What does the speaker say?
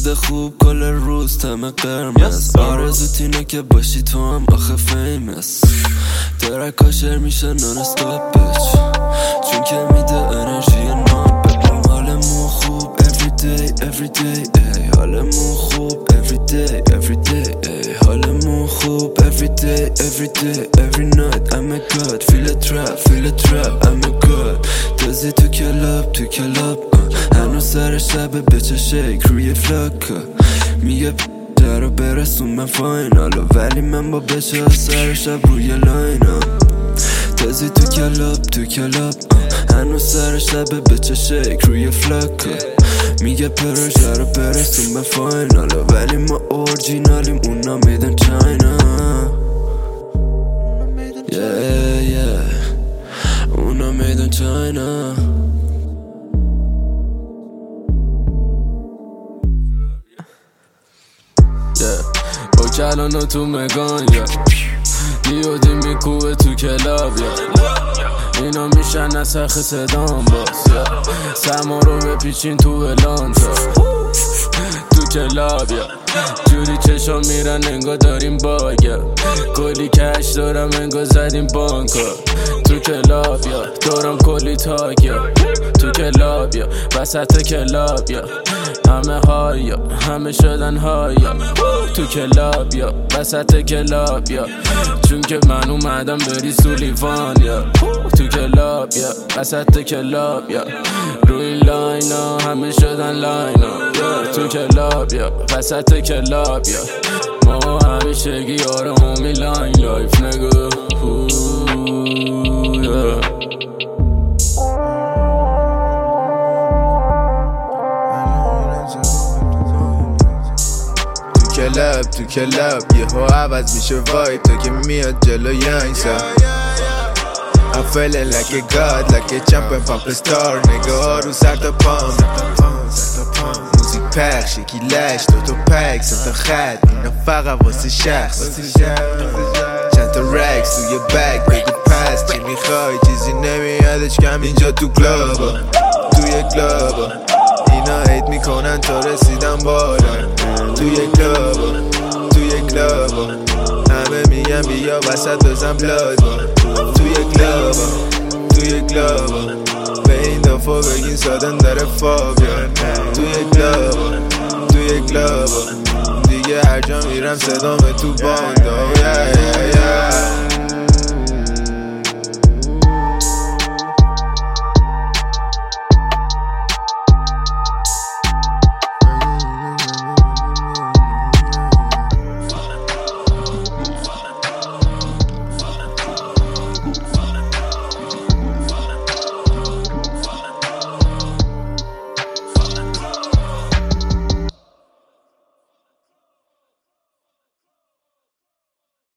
دید خوب کل روز تم قرمز آرزوت اینه که باشی تو هم آخه فیمس درکا شر میشه نان استاپ بچ چون که میده انرژی نام ببین حالمون خوب every day ای حالمون خوب every day ای حالمون خوب every day every night I'm a god feel a trap I'm a god دزی تو کلاب هنوز سر شب بچه شیک روی فلاکا میگه رو برسون من فاینالو ولی من با بچه ها سر شب روی لاینا دزی تو کلاب هنوز سر شب بچه شیک روی فلاکا میگه پروژه رو برسون به فاینالو ولی ما اورجینالیم اونا میدن چاینا اونا میدن چاینا با کلانو تو مگان دیودی میکوبه تو کلاب اینا میشن نسخ صدام باز سما رو بپیچین تو ولان تو کلاب جوری چشا میرن انگا داریم باگ کلی کش دارم انگا زدیم بانکا تو کلاب دارم کلی تاگ تو کلاب وسط کلاب همه هایا همه شدن هایا تو کلاب وسط کلاب چون که من اومدم بری سولیوان تو کلاب وسط کلاب روی این لاینا همه شدن لاینا تو کلاب وسط کلاب ما همیشگی یار همی لاین لایف نگو تو کلاب یهو عوض میشه وایب تو که میاد جلو یانسا I'm feeling like a god, like a jumping pop star نگاه رو سر تا پام موزیک پخش یکی لش تو پک تا خط اینا فقط واسه شخص چند تا رکس توی بگ بگو پس چی میخوای چیزی نمیادش کم اینجا تو کلابا توی کلابا اینا هیت میکنن تا رسیدن بالا توی کلابا همه میگن بیا وسط بزن بلازا توی کلابا به این دفعه بگین سادن داره فابیا توی کلابا دیگه هر جا میرم صدامه تو باندا